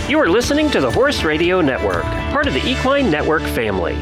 You are listening to the Horse Radio Network, part of the Equine Network family.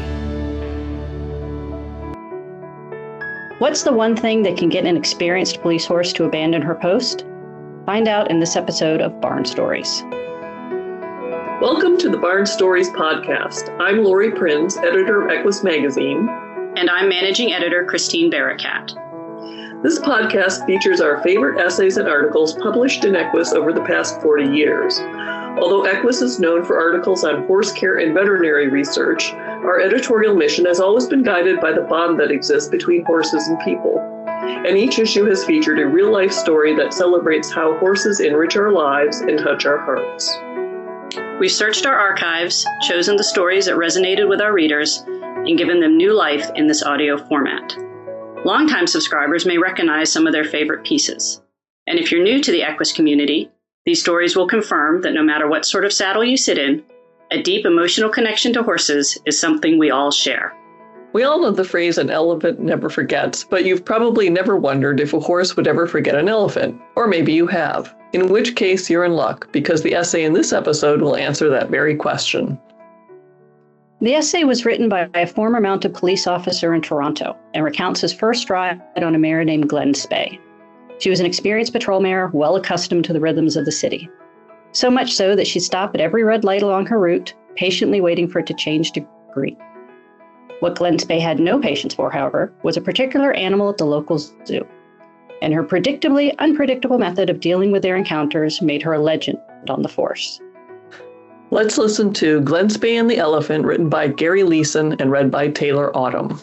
What's the one thing that can get an experienced police horse to abandon her post? Find out in this episode of Barn Stories. Welcome to the Barn Stories podcast. I'm Lori Prinz, editor of Equus Magazine. And I'm managing editor Christine Barakat. This podcast features our favorite essays and articles published in Equus over the past 40 years. Although Equus is known for articles on horse care and veterinary research, our editorial mission has always been guided by the bond that exists between horses and people. And each issue has featured a real-life story that celebrates how horses enrich our lives and touch our hearts. We've searched our archives, chosen the stories that resonated with our readers, and given them new life in this audio format. Longtime subscribers may recognize some of their favorite pieces. And if you're new to the Equus community, these stories will confirm that no matter what sort of saddle you sit in, a deep emotional connection to horses is something we all share. We all know the phrase, an elephant never forgets, but you've probably never wondered if a horse would ever forget an elephant. Or maybe you have, in which case you're in luck, because the essay in this episode will answer that very question. The essay was written by a former mounted police officer in Toronto and recounts his first ride on a mare named Glen Spey. She was an experienced patrol mare, well accustomed to the rhythms of the city. So much so that she'd stop at every red light along her route, patiently waiting for it to change to green. What Glen Spey had no patience for, however, was a particular animal at the local zoo. And her predictably unpredictable method of dealing with their encounters made her a legend on the force. Let's listen to Glen Spey and the Elephant, written by Gary Leeson and read by Taylor Autumn.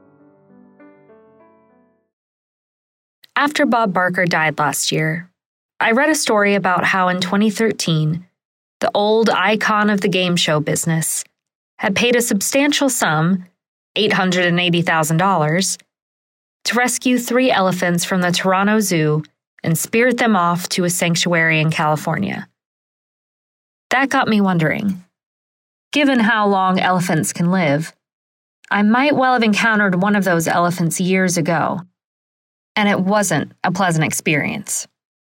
After Bob Barker died last year, I read a story about how in 2013, the old icon of the game show business had paid a substantial sum, $880,000, to rescue 3 elephants from the Toronto Zoo and spirit them off to a sanctuary in California. That got me wondering, given how long elephants can live, I might well have encountered one of those elephants years ago. And it wasn't a pleasant experience.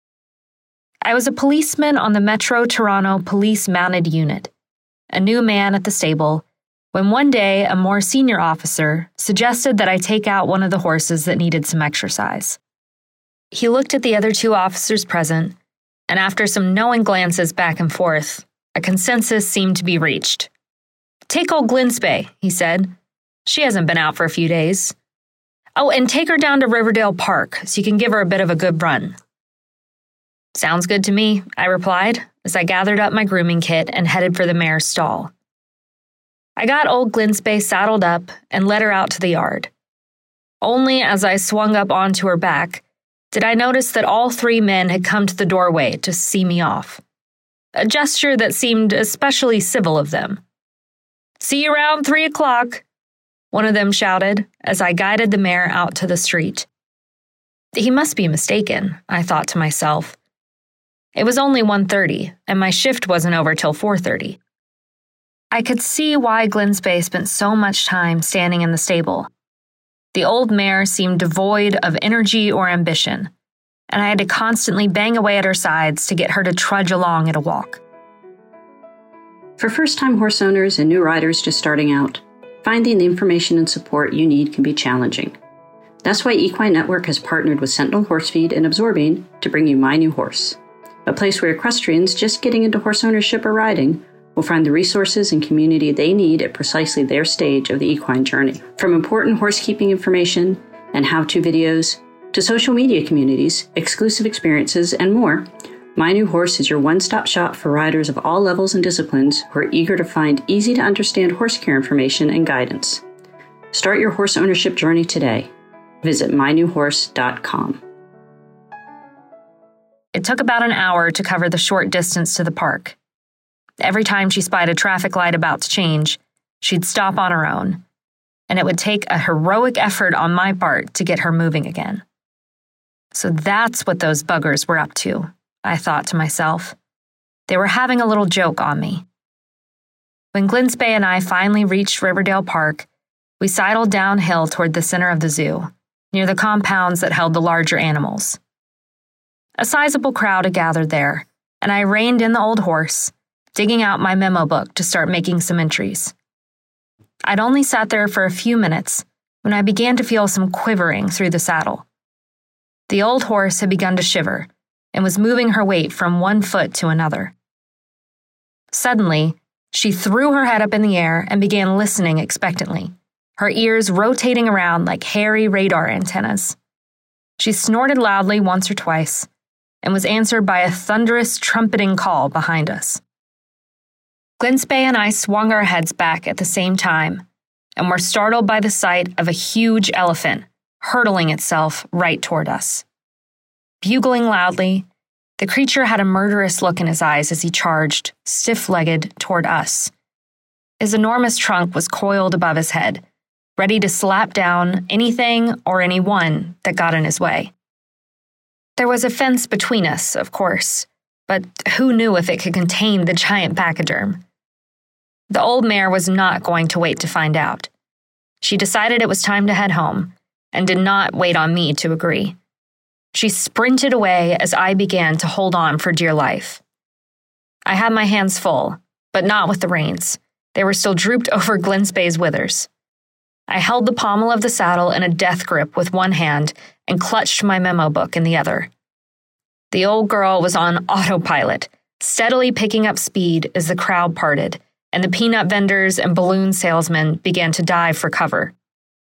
I was a policeman on the Metro Toronto Police Mounted Unit, a new man at the stable, when one day a more senior officer suggested that I take out one of the horses that needed some exercise. He looked at the other 2 officers present, and after some knowing glances back and forth, a consensus seemed to be reached. "Take old Glen Spey," he said. "She hasn't been out for a few days. Oh, and take her down to Riverdale Park so you can give her a bit of a good run." "Sounds good to me," I replied as I gathered up my grooming kit and headed for the mare's stall. I got old Glen Spey saddled up and led her out to the yard. Only as I swung up onto her back did I notice that all 3 men had come to the doorway to see me off, a gesture that seemed especially civil of them. "See you around 3 o'clock. One of them shouted as I guided the mare out to the street. He must be mistaken, I thought to myself. It was only 1:30, and my shift wasn't over till 4:30. I could see why Glen Spey spent so much time standing in the stable. The old mare seemed devoid of energy or ambition, and I had to constantly bang away at her sides to get her to trudge along at a walk. For first-time horse owners and new riders just starting out, finding the information and support you need can be challenging. That's why Equine Network has partnered with Sentinel Horsefeed and Absorbing to bring you My New Horse, a place where equestrians just getting into horse ownership or riding will find the resources and community they need at precisely their stage of the equine journey. From important horsekeeping information and how-to videos to social media communities, exclusive experiences, and more, My New Horse is your one-stop shop for riders of all levels and disciplines who are eager to find easy-to-understand horse care information and guidance. Start your horse ownership journey today. Visit mynewhorse.com. It took about an hour to cover the short distance to the park. Every time she spied a traffic light about to change, she'd stop on her own, and it would take a heroic effort on my part to get her moving again. So that's what those buggers were up to, I thought to myself. They were having a little joke on me. When Glen Spey and I finally reached Riverdale Park, we sidled downhill toward the center of the zoo, near the compounds that held the larger animals. A sizable crowd had gathered there, and I reined in the old horse, digging out my memo book to start making some entries. I'd only sat there for a few minutes when I began to feel some quivering through the saddle. The old horse had begun to shiver and was moving her weight from one foot to another. Suddenly, she threw her head up in the air and began listening expectantly, her ears rotating around like hairy radar antennas. She snorted loudly once or twice and was answered by a thunderous trumpeting call behind us. Glinspey and I swung our heads back at the same time and were startled by the sight of a huge elephant hurtling itself right toward us. Bugling loudly, the creature had a murderous look in his eyes as he charged, stiff-legged, toward us. His enormous trunk was coiled above his head, ready to slap down anything or anyone that got in his way. There was a fence between us, of course, but who knew if it could contain the giant pachyderm? The old mare was not going to wait to find out. She decided it was time to head home, and did not wait on me to agree. She sprinted away as I began to hold on for dear life. I had my hands full, but not with the reins. They were still drooped over Glinspey's withers. I held the pommel of the saddle in a death grip with one hand and clutched my memo book in the other. The old girl was on autopilot, steadily picking up speed as the crowd parted, and the peanut vendors and balloon salesmen began to dive for cover.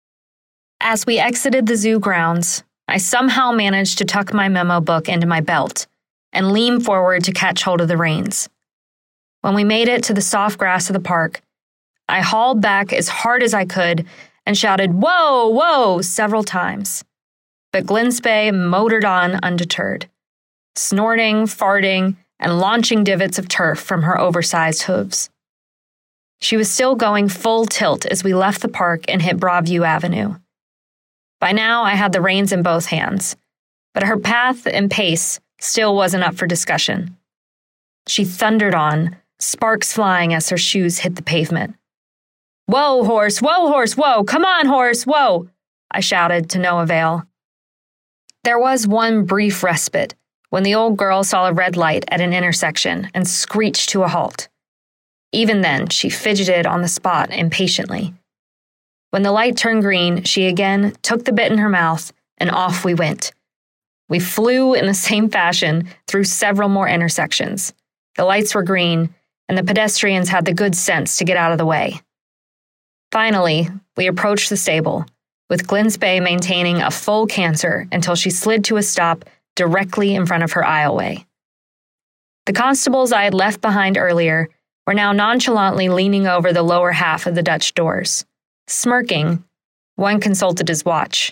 As we exited the zoo grounds, I somehow managed to tuck my memo book into my belt and lean forward to catch hold of the reins. When we made it to the soft grass of the park, I hauled back as hard as I could and shouted, "Whoa, whoa," several times. But Glinspey motored on undeterred, snorting, farting, and launching divots of turf from her oversized hooves. She was still going full tilt as we left the park and hit Broadview Avenue. By now, I had the reins in both hands, but her path and pace still wasn't up for discussion. She thundered on, sparks flying as her shoes hit the pavement. "Whoa, horse, whoa, come on, horse, whoa," I shouted to no avail. There was one brief respite when the old girl saw a red light at an intersection and screeched to a halt. Even then, she fidgeted on the spot impatiently. When the light turned green, she again took the bit in her mouth, and off we went. We flew in the same fashion through several more intersections. The lights were green, and the pedestrians had the good sense to get out of the way. Finally, we approached the stable, with Glinspey maintaining a full canter until she slid to a stop directly in front of her aisleway. The constables I had left behind earlier were now nonchalantly leaning over the lower half of the Dutch doors. Smirking, one consulted his watch.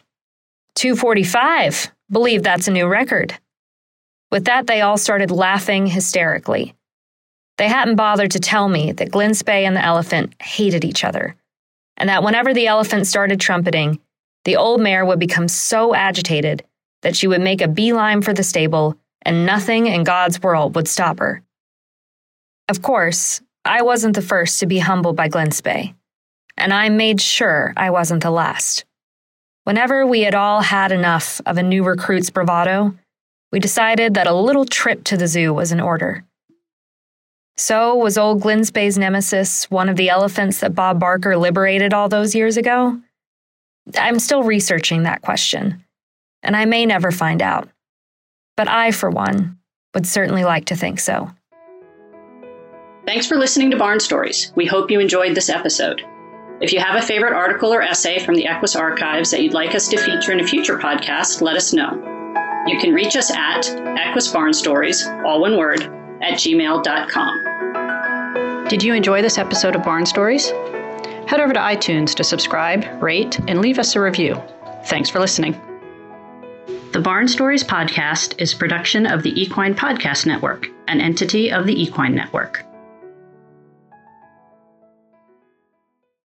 2:45. Believe that's a new record. With that, they all started laughing hysterically. They hadn't bothered to tell me that Glinspey and the elephant hated each other, and that whenever the elephant started trumpeting, the old mare would become so agitated that she would make a beeline for the stable, and nothing in God's world would stop her. Of course, I wasn't the first to be humbled by Glinspey, and I made sure I wasn't the last. Whenever we had all had enough of a new recruit's bravado, we decided that a little trip to the zoo was in order. So, was old Glinspey's nemesis one of the elephants that Bob Barker liberated all those years ago? I'm still researching that question, and I may never find out. But I, for one, would certainly like to think so. Thanks for listening to Barn Stories. We hope you enjoyed this episode. If you have a favorite article or essay from the Equus archives that you'd like us to feature in a future podcast, let us know. You can reach us at equusbarnstories, all one word, @gmail.com. Did you enjoy this episode of Barn Stories? Head over to iTunes to subscribe, rate, and leave us a review. Thanks for listening. The Barn Stories podcast is a production of the Equine Podcast Network, an entity of the Equine Network.